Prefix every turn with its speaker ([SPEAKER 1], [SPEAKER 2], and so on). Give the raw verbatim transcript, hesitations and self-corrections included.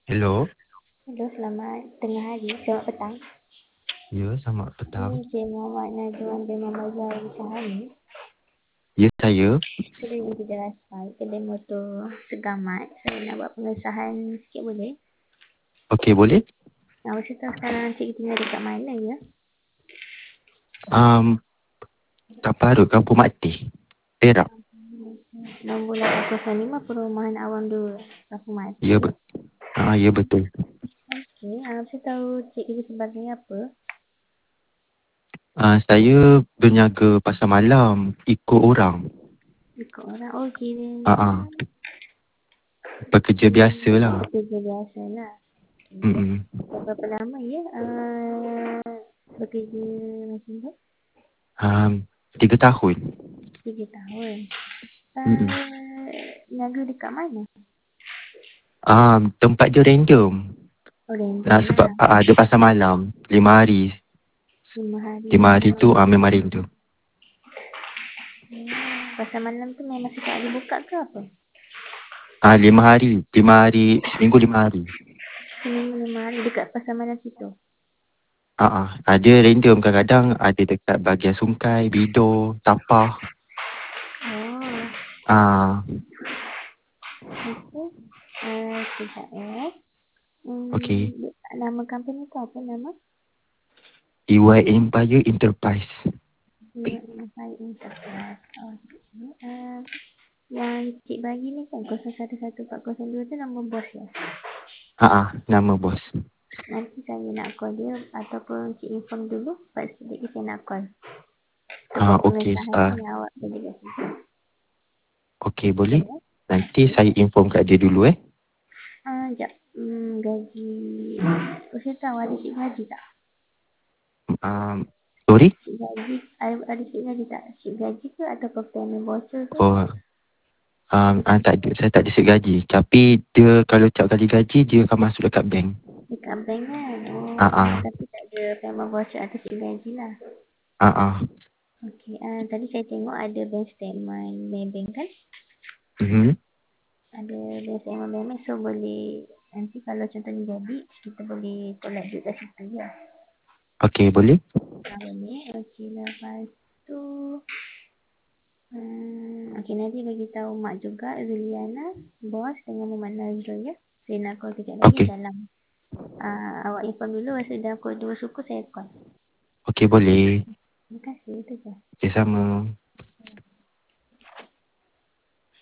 [SPEAKER 1] Hello.
[SPEAKER 2] Hello, selamat tengah hari, selamat petang.
[SPEAKER 1] Ya, selamat
[SPEAKER 2] Ini
[SPEAKER 1] petang.
[SPEAKER 2] Encik Muhammad Najwan bin Muhammad Zahid usaha ni.
[SPEAKER 1] Ya, saya.
[SPEAKER 2] Kedai di Kedai Asfal, kedai motor segamat. Saya nak buat pengesahan sikit boleh?
[SPEAKER 1] Okey, boleh?
[SPEAKER 2] Nak bagi tahu sekarang Encik tinggal dekat mana ya?
[SPEAKER 1] Um, Taparut Kampung Matih. Perak.
[SPEAKER 2] Nombor lapan kosong lima Perumahan Awam dua, Kampung
[SPEAKER 1] Ya,
[SPEAKER 2] Mati.
[SPEAKER 1] be- ah, ya betul.
[SPEAKER 2] Okey, uh, saya tahu Cik kerja sebagai apa?
[SPEAKER 1] Ah, saya berniaga pasar malam ikut orang.
[SPEAKER 2] Ikut orang, oh
[SPEAKER 1] Ah,
[SPEAKER 2] kiranya
[SPEAKER 1] ah, pekerja biasa
[SPEAKER 2] hmm,
[SPEAKER 1] lah.
[SPEAKER 2] kerja biasa lah. Okay.
[SPEAKER 1] Mm-mm.
[SPEAKER 2] Dah berapa lama ya uh, bekerja macam tu?
[SPEAKER 1] Um, tiga tahun.
[SPEAKER 2] Tiga tahun.
[SPEAKER 1] Mm-mm.
[SPEAKER 2] Uh, niaga dekat mana?
[SPEAKER 1] Um, tempat dia random.
[SPEAKER 2] Oh,
[SPEAKER 1] Ah,
[SPEAKER 2] random
[SPEAKER 1] sebab
[SPEAKER 2] lah.
[SPEAKER 1] ah, ah, dia pasar malam. Lima hari.
[SPEAKER 2] Lima hari.
[SPEAKER 1] Lima hari tu ah, memang random.
[SPEAKER 2] Hmm, pasar malam tu memang setiap hari buka ke apa?
[SPEAKER 1] Ah, lima hari. Lima hari. Seminggu lima hari.
[SPEAKER 2] Seminggu lima hari dekat pasar malam situ.
[SPEAKER 1] Ah, ah. Ada random, kadang-kadang ada dekat bahagian Sungkai, Bidor, Tapah.
[SPEAKER 2] Oh,
[SPEAKER 1] Ah,
[SPEAKER 2] okey. Uh, sekejap eh.
[SPEAKER 1] okey.
[SPEAKER 2] Hmm, nama company tu apa nama?
[SPEAKER 1] E Y Empire Enterprise.
[SPEAKER 2] Ya, Empire Enterprise. Okey. Uh, yang cik bagi ni kan kosong satu satu empat kosong dua tu nama bos ya?
[SPEAKER 1] Ah, ah, nama bos.
[SPEAKER 2] Nanti saya nak call dia ataupun cik inform dulu. Lepas sedikit saya nak call. Untuk
[SPEAKER 1] Ah,
[SPEAKER 2] buat
[SPEAKER 1] okey.
[SPEAKER 2] pengesahan
[SPEAKER 1] Ah,
[SPEAKER 2] ni awak boleh kat situ.
[SPEAKER 1] okey, boleh.
[SPEAKER 2] Boleh?
[SPEAKER 1] Nanti
[SPEAKER 2] Okey.
[SPEAKER 1] saya inform kat dia dulu eh.
[SPEAKER 2] Ah, sekejap. Hmm, gaji. Oh, saya tahu ada cik gaji tak?
[SPEAKER 1] Um, sorry?
[SPEAKER 2] Cik gaji. Ada, ada cik gaji tak? Cik gaji ke ataupun payment voucher ke?
[SPEAKER 1] Oh, um, ah, tak ada. Saya tak ada set gaji. Tapi dia kalau tiap kali gaji, dia akan masuk dekat bank.
[SPEAKER 2] Dekat bank kan?
[SPEAKER 1] Ah,
[SPEAKER 2] Oh,
[SPEAKER 1] ah,
[SPEAKER 2] tapi tak ada payment voucher atau cik gaji lah.
[SPEAKER 1] ah, ah.
[SPEAKER 2] Okey. Ah, tadi saya tengok ada bank statement Maybank kan?
[SPEAKER 1] Mhm.
[SPEAKER 2] Ada bank statement Maybank. So boleh nanti kalau contohnya jadi, kita boleh collect duit kat situ ya.
[SPEAKER 1] Okey, boleh.
[SPEAKER 2] Ah, boleh. Okey, lepas tu Hmm, okey, nanti bagi tahu mak juga Zuliana, bos dengan Muhammad Nazrul ya. Saya nak call kejap lagi
[SPEAKER 1] Okey.
[SPEAKER 2] dalam uh, awak inform dulu masa dah pukul dua suku saya call.
[SPEAKER 1] Okey, boleh.
[SPEAKER 2] Terima kasih, itu je.
[SPEAKER 1] Okey, sama.